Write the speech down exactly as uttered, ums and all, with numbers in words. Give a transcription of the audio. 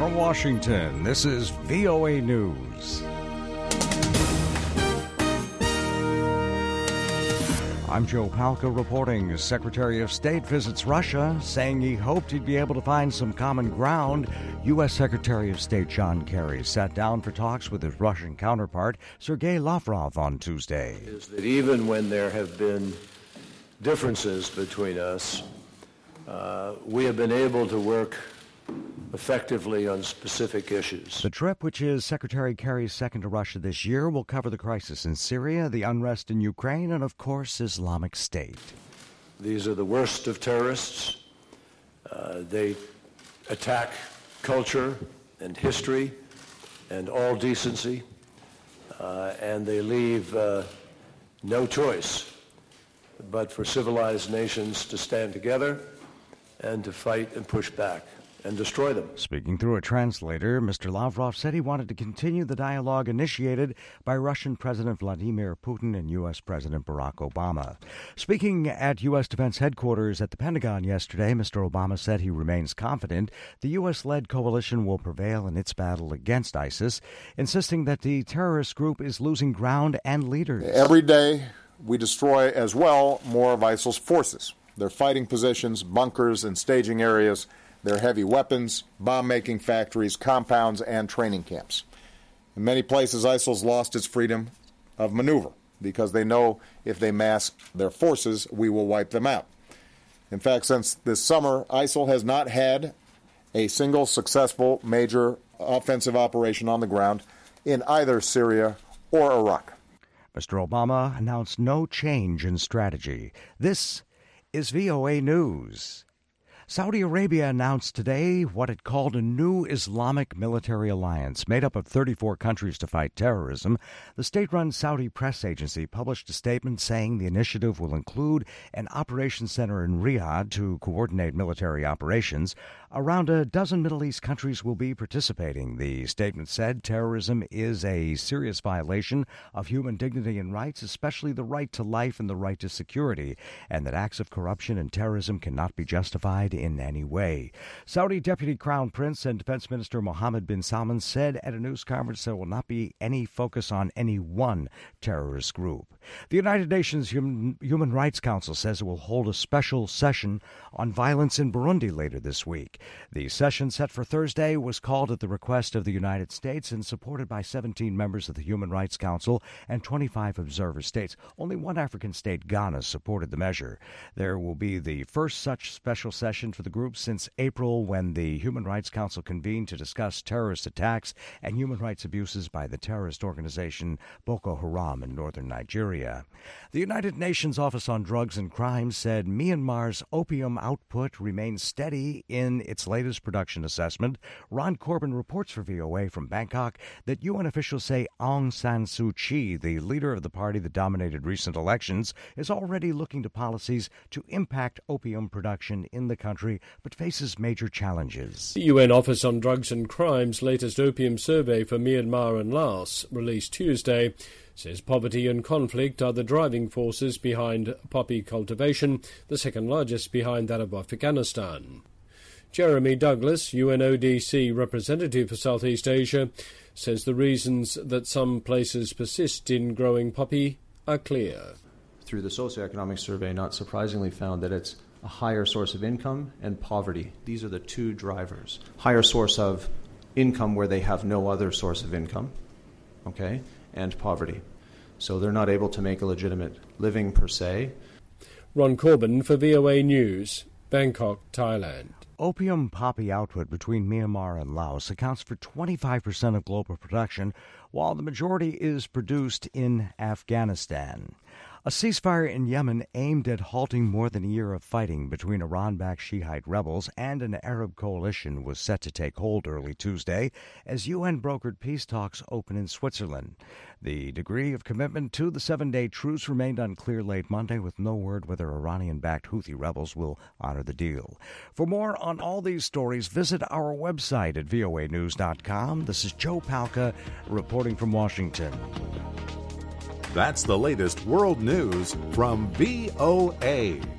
From Washington, this is V O A News. I'm Joe Palca reporting. Secretary of State visits Russia, saying he hoped he'd be able to find some common ground. U S. Secretary of State John Kerry sat down for talks with his Russian counterpart, Sergei Lavrov, on Tuesday. Is that even when there have been differences between us, uh, we have been able to work effectively on specific issues. The trip, which is Secretary Kerry's second to Russia this year, will cover the crisis in Syria, the unrest in Ukraine, and, of course, Islamic State. These are the worst of terrorists. Uh, they attack culture and history and all decency, uh, and they leave uh, no choice but for civilized nations to stand together and to fight and push back and destroy them. Speaking through a translator, Mister Lavrov said he wanted to continue the dialogue initiated by Russian President Vladimir Putin and U S. President Barack Obama. Speaking at U S. Defense Headquarters at the Pentagon yesterday, Mister Obama said he remains confident the U S.-led coalition will prevail in its battle against ISIS, insisting that the terrorist group is losing ground and leaders. Every day, we destroy as well more of ISIL's forces, their fighting positions, bunkers, and staging areas, their heavy weapons, bomb-making factories, compounds, and training camps. In many places, ISIL's lost its freedom of maneuver because they know if they mass their forces, we will wipe them out. In fact, since this summer, ISIL has not had a single successful major offensive operation on the ground in either Syria or Iraq. Mister Obama announced no change in strategy. This is V O A News. Saudi Arabia announced today what it called a new Islamic military alliance made up of thirty-four countries to fight terrorism. The state-run Saudi press agency published a statement saying the initiative will include an operations center in Riyadh to coordinate military operations. Around a dozen Middle East countries will be participating. The statement said terrorism is a serious violation of human dignity and rights, especially the right to life and the right to security, and that acts of corruption and terrorism cannot be justified in any way. Saudi Deputy Crown Prince and Defense Minister Mohammed bin Salman said at a news conference there will not be any focus on any one terrorist group. The United Nations Human, Human Rights Council says it will hold a special session on violence in Burundi later this week. The session set for Thursday was called at the request of the United States and supported by seventeen members of the Human Rights Council and twenty-five observer states. Only one African state, Ghana, supported the measure. There will be the first such special session for the group since April, when the Human Rights Council convened to discuss terrorist attacks and human rights abuses by the terrorist organization Boko Haram in northern Nigeria. The United Nations Office on Drugs and Crime said Myanmar's opium output remains steady in its latest production assessment. Ron Corbin reports for V O A from Bangkok that U N officials say Aung San Suu Kyi, the leader of the party that dominated recent elections, is already looking to policies to impact opium production in the country, but faces major challenges. The U N Office on Drugs and Crime's latest opium survey for Myanmar and Laos, released Tuesday, says poverty and conflict are the driving forces behind poppy cultivation, the second largest behind that of Afghanistan. Jeremy Douglas, U N O D C representative for Southeast Asia, says the reasons that some places persist in growing poppy are clear. Through the socioeconomic survey, not surprisingly found that it's a higher source of income and poverty. These are the two drivers. Higher source of income where they have no other source of income, okay, and poverty. So they're not able to make a legitimate living per se. Ron Corbin for V O A News, Bangkok, Thailand. Opium poppy output between Myanmar and Laos accounts for twenty-five percent of global production, while the majority is produced in Afghanistan. A ceasefire in Yemen aimed at halting more than a year of fighting between Iran-backed Shiite rebels and an Arab coalition was set to take hold early Tuesday as U N-brokered peace talks open in Switzerland. The degree of commitment to the seven-day truce remained unclear late Monday, with no word whether Iranian-backed Houthi rebels will honor the deal. For more on all these stories, visit our website at V O A news dot com. This is Joe Palca reporting from Washington. That's the latest world news from V O A.